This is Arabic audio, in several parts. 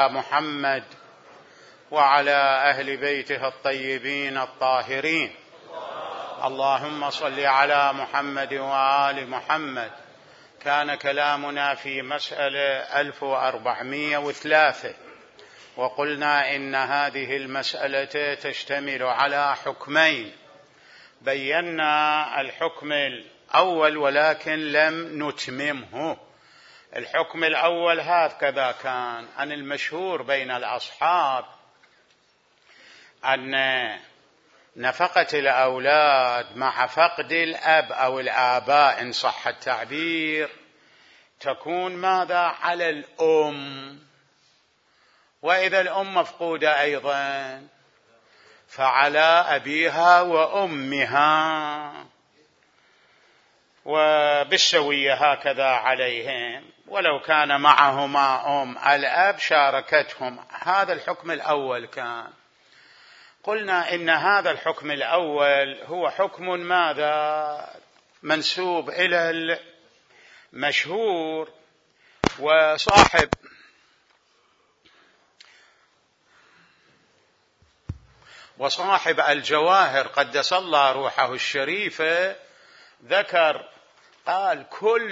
محمد وعلى أهل بيته الطيبين الطاهرين. اللهم صل على محمد وآل محمد. كان كلامنا في مسألة 1403، وقلنا إن هذه المسألة تشتمل على حكمين. بينا الحكم الأول ولكن لم نتممه. الحكم الأول هكذا كان: عن المشهور بين الأصحاب أن نفقة الأولاد مع فقد الأب أو الآباء إن صح التعبير تكون ماذا؟ على الأم، وإذا الأم مفقودة أيضا فعلى أبيها وأمها، وبالسوية هكذا عليهم، ولو كان معهما أم الأب شاركتهم. هذا الحكم الأول كان. قلنا إن هذا الحكم الأول هو حكم ماذا؟ منسوب إلى المشهور، وصاحب الجواهر قدس الله روحه الشريفة ذكر، قال: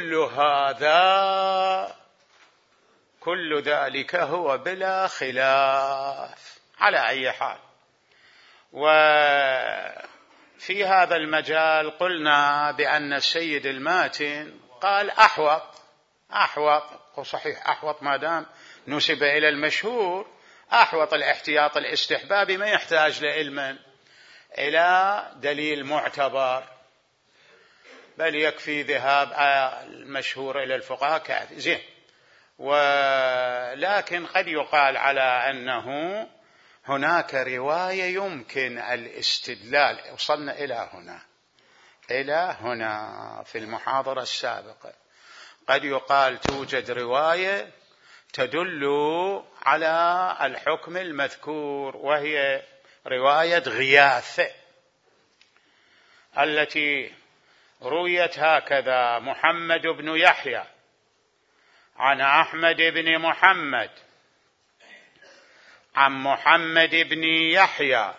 كل ذلك هو بلا خلاف. على أي حال، وفي هذا المجال قلنا بأن السيد الماتن قال أحوط، وصحيح أحوط ما دام نسب إلى المشهور، أحوط الاحتياط الاستحبابي ما يحتاج لعلم إلى دليل معتبر، بل يكفي ذهاب المشهور إلى الفقهاء كافي. زين. ولكن قد يقال على أنه هناك رواية يمكن الاستدلال. وصلنا إلى هنا في المحاضرة السابقة. قد يقال توجد رواية تدل على الحكم المذكور، وهي رواية غياث التي رويت هكذا: محمد بن يحيى عن أحمد بن محمد عن محمد بن يحيى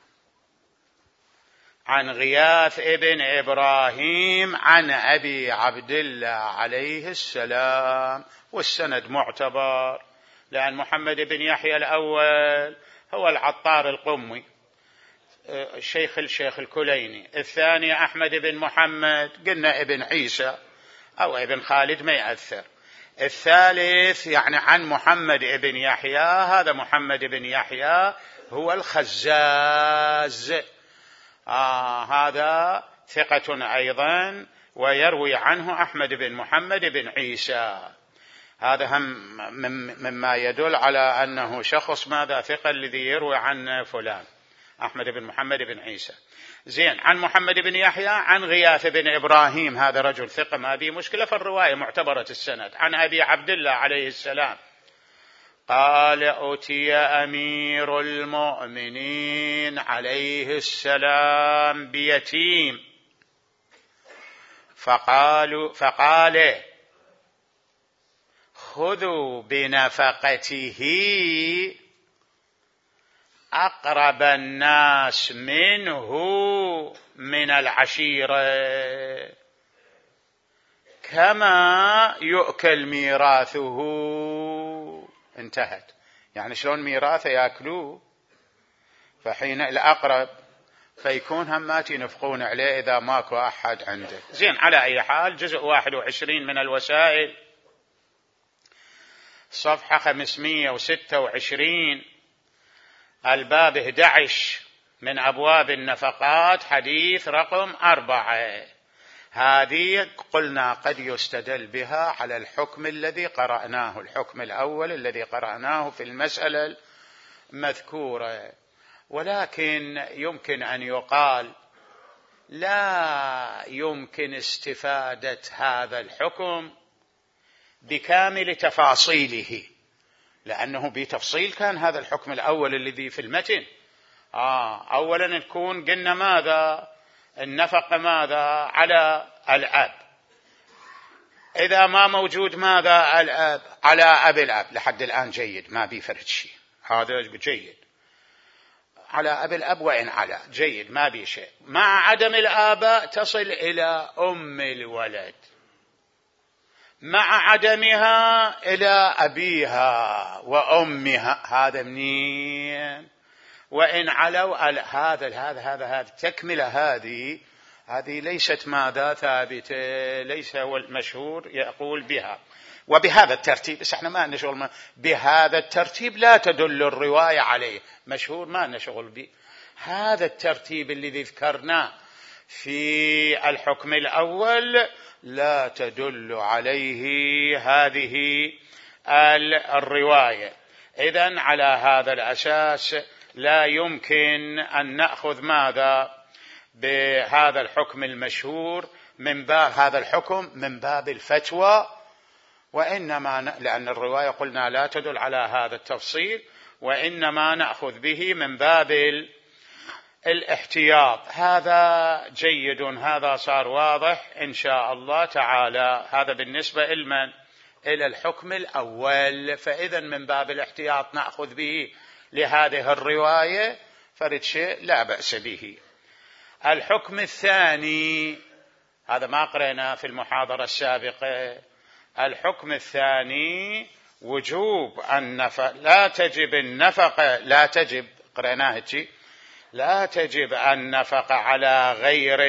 عن غياث بن إبراهيم عن أبي عبد الله عليه السلام. والسند معتبر، لأن محمد بن يحيى الأول هو العطار القمي الشيخ الكليني، الثاني أحمد بن محمد قلنا ابن عيسى أو ابن خالد ما يأثر، الثالث يعني عن محمد بن يحيى، هذا محمد بن يحيى هو الخزاز، هذا ثقة أيضا، ويروي عنه أحمد بن محمد بن عيسى. هذا هم مما يدل على أنه شخص ماذا؟ ثقة الذي يروي عن فلان أحمد بن محمد بن عيسى. زين. عن محمد بن يحيى عن غياث بن إبراهيم، هذا رجل ثقة ما به مشكلة، فالرواية معتبرة السند. عن أبي عبد الله عليه السلام قال: أتي أمير المؤمنين عليه السلام بيتيم فقال: خذوا بنفقته أقرب الناس منه من العشيرة كما يؤكل ميراثه. انتهت. يعني شلون ميراثه يأكلوه، فحين الأقرب فيكون همات ينفقون عليه إذا ماكو أحد عنده. زين. على أي حال، جزء 21 من الوسائل، صفحة 526، الباب 11 من أبواب النفقات، حديث رقم 4. هذه قلنا قد يستدل بها على الحكم الذي قرأناه، الحكم الأول الذي قرأناه في المسألة المذكورة، ولكن يمكن أن يقال لا يمكن استفادة هذا الحكم بكامل تفاصيله، لأنه بتفصيل كان هذا الحكم الأول الذي في المتن. أولا نكون قلنا ماذا؟ النفقة ماذا؟ على الأب. إذا ما موجود ماذا الأب على أبي الأب، لحد الآن جيد، ما بيفرد شيء، هذا جيد على أبي الأب وإن على جيد ما بي شيء. مع عدم الآباء تصل إلى أم الولد، مع عدمها إلى أبيها وأمها، هذا منين؟ وإن علوا هذا تكملة، هذه ليست ماذا ثابتة، ليس هو المشهور يقول بها وبهذا الترتيب. بس احنا ما لنا شغل بهذا الترتيب، لا تدل الرواية عليه، مشهور ما لنا شغل به. هذا الترتيب الذي ذكرناه في الحكم الأول لا تدل عليه هذه الرواية. إذن على هذا الأساس لا يمكن أن نأخذ ماذا بهذا الحكم المشهور من باب هذا الحكم من باب الفتوى، وإنما لأن الرواية قلنا لا تدل على هذا التفصيل، وإنما نأخذ به من باب الاحتياط. هذا جيد، هذا صار واضح إن شاء الله تعالى. هذا بالنسبة إلى الحكم الأول. فإذا من باب الاحتياط نأخذ به لهذه الرواية، فرد شيء لا بأس به. الحكم الثاني هذا ما قرأنا في المحاضرة السابقة. الحكم الثاني وجوب النفقة، لا تجب النفقة، لا تجب، قرأناها لا تجب النفقة على غير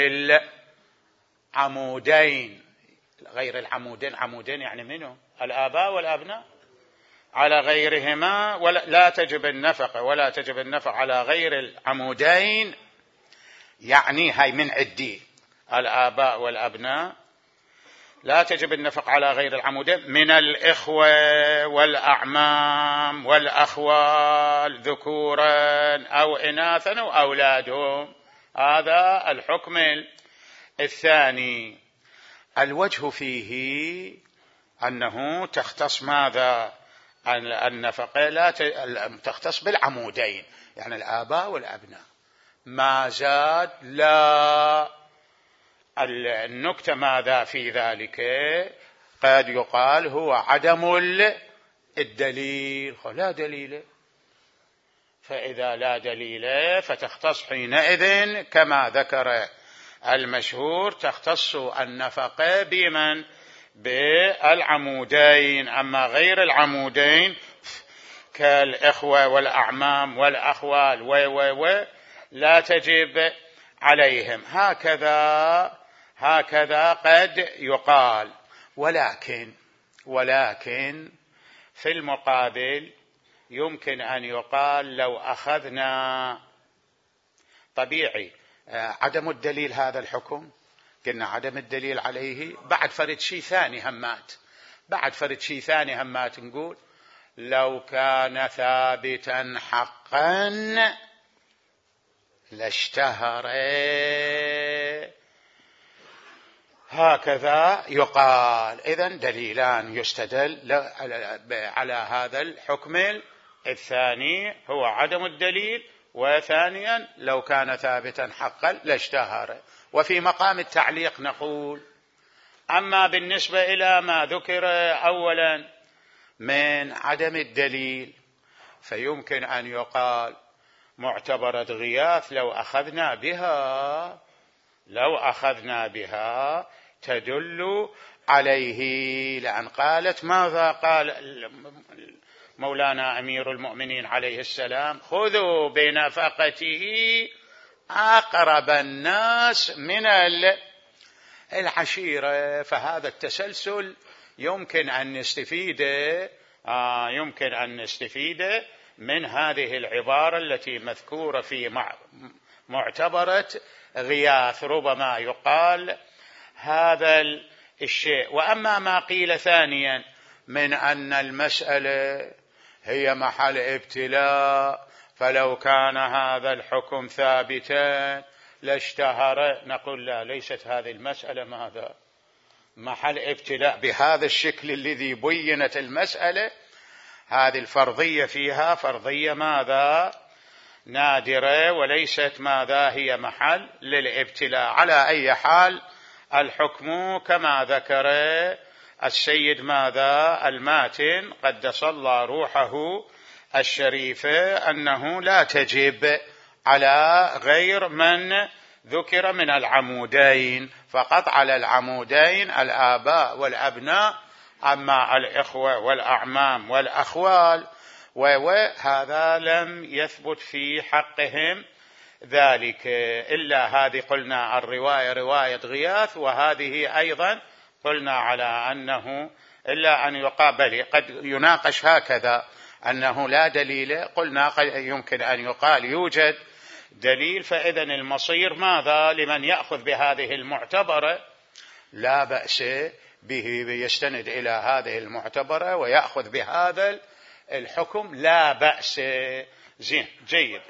العمودين. غير العمودين، عمودين يعني منه الآباء والأبناء، على غيرهما لا تجب النفقة، ولا تجب النفقة على غير العمودين، يعني هاي من عدي الآباء والأبناء. لا تجب النفقة على غير العمودين من الإخوة والأعمام والأخوال ذكورا أو إناثا أو أولادهم. هذا الحكم الثاني. الوجه فيه أنه تختص ماذا النفقة، لا تختص بالعمودين، يعني الآباء والأبناء. ما زاد لا. النكتة ماذا في ذلك؟ قد يقال هو عدم الدليل، لا دليل، فإذا لا دليل فتختص حينئذ كما ذكر المشهور، تختص النفقة بمن؟ بالعمودين. أما غير العمودين كالإخوة والأعمام والأخوال لا تجب عليهم. هكذا قد يقال. ولكن في المقابل يمكن أن يقال لو أخذنا طبيعي عدم الدليل هذا الحكم، قلنا عدم الدليل عليه، بعد فرد شيء ثاني همات نقول لو كان ثابتا حقا لاشتهر. هكذا يقال. إذن دليلان يستدل على هذا الحكم الثاني، هو عدم الدليل، وثانيا لو كان ثابتا حقا لاشتهر. وفي مقام التعليق نقول أما بالنسبة إلى ما ذكر أولا من عدم الدليل، فيمكن أن يقال معتبرة غياث لو أخذنا بها تدل عليه، لأن قالت ماذا قال مولانا أمير المؤمنين عليه السلام؟ خذوا بنفقته أقرب الناس من العشيرة. فهذا التسلسل يمكن أن نستفيد من هذه العبارة التي مذكورة في معتبرة غياث. ربما يقال هذا الشيء. وأما ما قيل ثانيا من أن المسألة هي محل ابتلاء، فلو كان هذا الحكم ثابتا لاشتهر، نقول لا، ليست هذه المسألة ماذا محل ابتلاء بهذا الشكل الذي بينت المسألة. هذه الفرضية فيها فرضية ماذا نادرة، وليست ماذا هي محل للابتلاء. على أي حال الحكم كما ذكر السيد ماذا الماتن قدس الله روحه الشريفة أنه لا تجب على غير من ذكر من العمودين، فقط على العمودين الآباء والأبناء، أما الإخوة والأعمام والأخوال وهذا لم يثبت في حقهم ذلك، إلا هذه قلنا الرواية رواية غياث، وهذه أيضا قلنا على أنه إلا أن يقابل قد يناقش هكذا أنه لا دليل، قلنا يمكن أن يقال يوجد دليل، فإذا المصير ماذا لمن يأخذ بهذه المعتبرة لا بأس به، يستند إلى هذه المعتبرة ويأخذ بهذا الحكم لا بأس. زين جيد.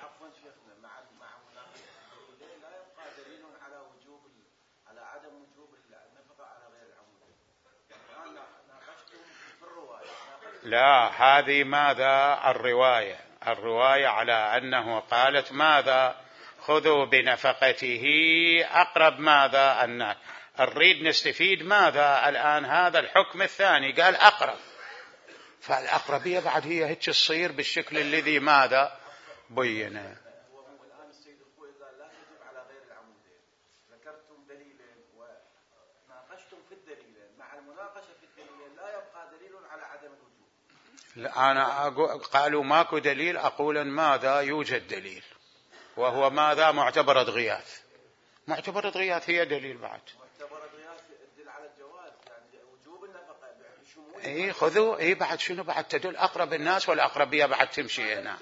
لا هذه ماذا الرواية على أنه قالت ماذا خذوا بنفقته أقرب ماذا الناس، نريد نستفيد ماذا الآن هذا الحكم الثاني قال أقرب، فالأقربية بعد هي هيك تصير بالشكل الذي ماذا بينه. أنا قالوا ماكو دليل، أقول ماذا يوجد دليل، وهو ماذا معتبرة غياث. معتبرة غياث هي دليل بعد. معتبرة غياث تدل على الجواز، يعني وجوب النفقة. خذوا بعد شنو بعد تدل أقرب الناس، والأقربية بعد تمشي هنا.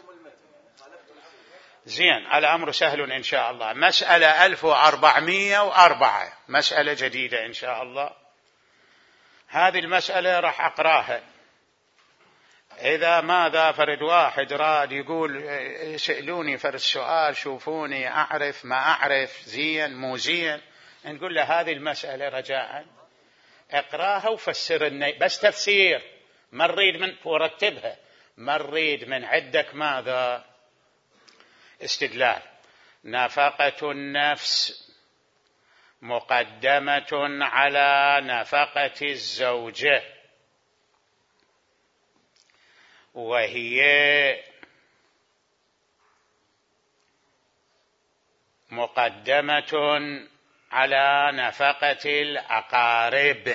زين الأمر سهل إن شاء الله. مسألة 1404 مسألة جديدة إن شاء الله. هذه المسألة راح أقراها، إذا ماذا فرد واحد راد يقول سألوني فرد سؤال شوفوني أعرف ما أعرف زين مو زين، نقول له هذه المسألة رجاء اقراها وفسر بس تفسير، ما نريد من ورتبها، ما نريد من عندك ماذا استدلال. نفقة النفس مقدمة على نفقة الزوجة، وهي مقدمة على نفقة الأقارب.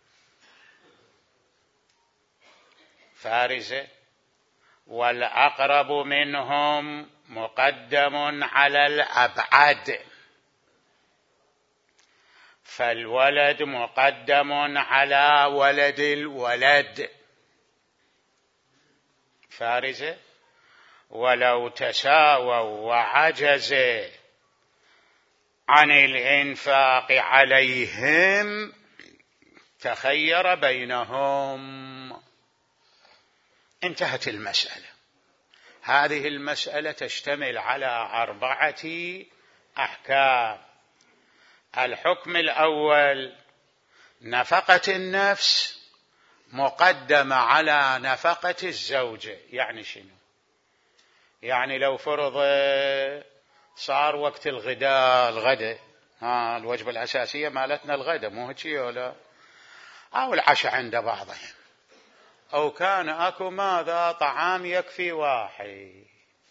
فارزة. والأقرب منهم مقدم على الأبعد، فالولد مقدم على ولد الولد. فارزة. ولو تساووا وعجز عن الإنفاق عليهم تخير بينهم. انتهت المسألة. هذه المسألة تشتمل على 4 أحكام. الحكم الأول نفقة النفس مقدمة على نفقة الزوجة. يعني شنو؟ يعني لو فرض صار وقت الغداء الوجبة الأساسية مالتنا الغداء مو هيك ولا، أو العشاء عند بعضهم، أو كان أكو ماذا طعام يكفي واحد،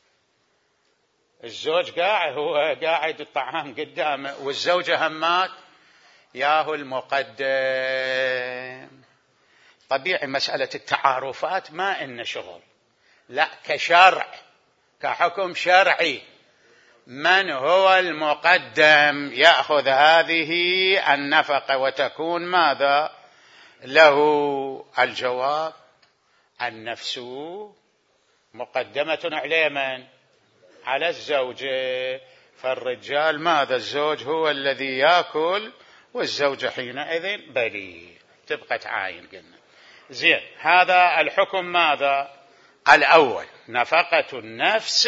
الزوج قاعد هو قاعد الطعام قدامه والزوجة همات ياهو المقدم. طبيعي مسألة التعارفات ما إن شغل، لا كشرع كحكم شرعي من هو المقدم يأخذ هذه النفقة وتكون ماذا له الجواب. النفس مقدمة على من؟ على الزوجة، فالرجال ماذا الزوج هو الذي يأكل والزوجة حينئذ بلي تبقى تعاين. قلنا زين هذا الحكم ماذا الأول نفقة النفس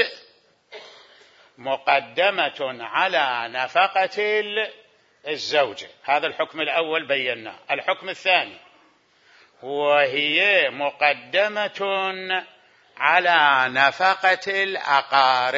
مقدمة على نفقة الزوجة، هذا الحكم الأول بيناه. الحكم الثاني وهي مقدمة على نفقة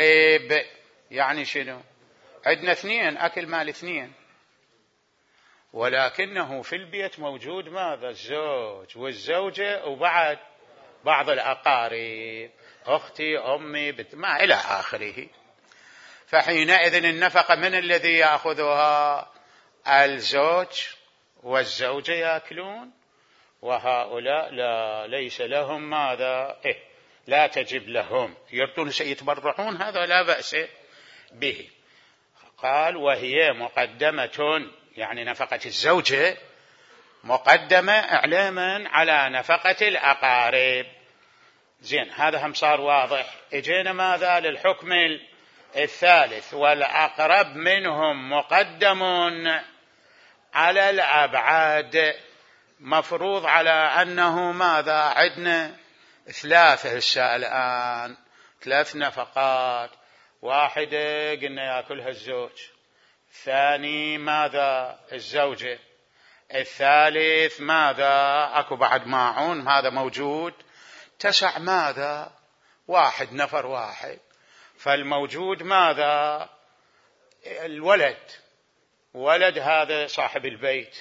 الأقارب. يعني شنو؟ عندنا 2 أكل مال 2، ولكنه في البيت موجود ماذا؟ الزوج والزوجة وبعد بعض الأقارب، أختي، أمي، ما إلى آخره. فحينئذ النفقة من الذي يأخذها؟ الزوج والزوجة يأكلون، وهؤلاء ليس لهم ماذا؟ لا تجب لهم، يردون سيتبرعون، هذا لا بأس به. قال وهي مقدمة، يعني نفقة الزوجة مقدمة إعلاما على نفقة الأقارب. زين، هذا هم صار واضح. اجينا ماذا؟ للحكم الثالث، والأقرب منهم مقدم على الأبعاد. مفروض على أنه ماذا؟ عندنا ثلاثة هسه الآن، ثلاث نفقات. واحدة قلنا يأكلها الزوج، الثاني ماذا؟ الزوجة، الثالث ماذا؟ أكو بعد ماعون، هذا موجود، تسع ماذا؟ واحد، نفر واحد. فالموجود ماذا؟ الولد، ولد هذا صاحب البيت،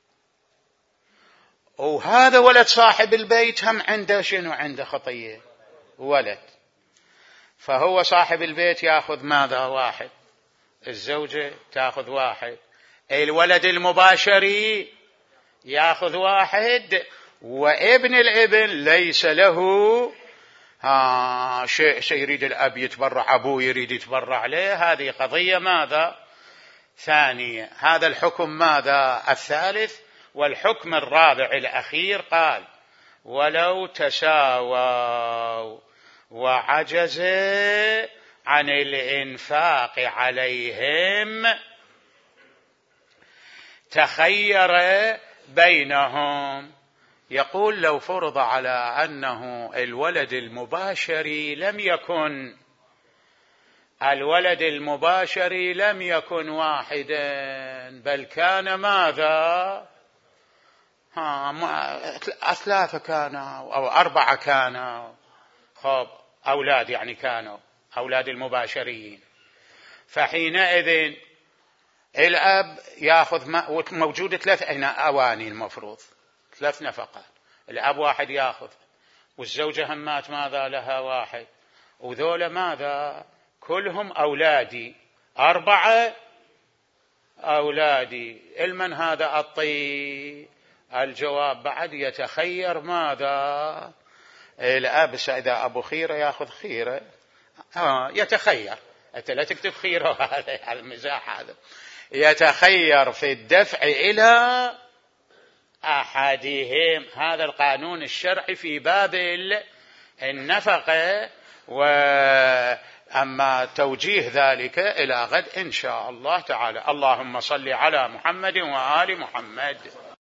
وهذا ولد صاحب البيت هم عنده شنو؟ عنده خطية، ولد. فهو صاحب البيت يأخذ ماذا؟ واحد، الزوجة تأخذ واحد، الولد المباشري يأخذ واحد، وابن الابن ليس له شيء يريد الأب يتبرع، أبوه يريد يتبرع له، هذه قضية ماذا؟ ثانية. هذا الحكم ماذا؟ الثالث. والحكم الرابع الأخير قال ولو تساووا وعجز عن الإنفاق عليهم تخير بينهم. يقول لو فرض على أنه الولد المباشري لم يكن واحدا، بل كان ماذا؟ ثلاثة كانوا أو أربعة كانوا، خب أولاد يعني كانوا أولاد المباشرين. فحينئذ الأب يأخذ موجود ثلاث أواني، المفروض ثلاث نفقات، الأب واحد يأخذ، والزوجة همات ماذا؟ لها واحد، وذولا ماذا؟ كلهم أولادي، أربعة أولادي. المن هذا أعطي الجواب بعد يتخير ماذا؟ الأب إذا أبو خيرة يأخذ خيرة، يتخير، أنت لا تكتب خيرة، هذا المزاح، هذا يتخير في الدفع إلى أحدهم. هذا القانون الشرعي في باب النفقة. وأما توجيه ذلك إلى غد إن شاء الله تعالى. اللهم صل على محمد وآل محمد.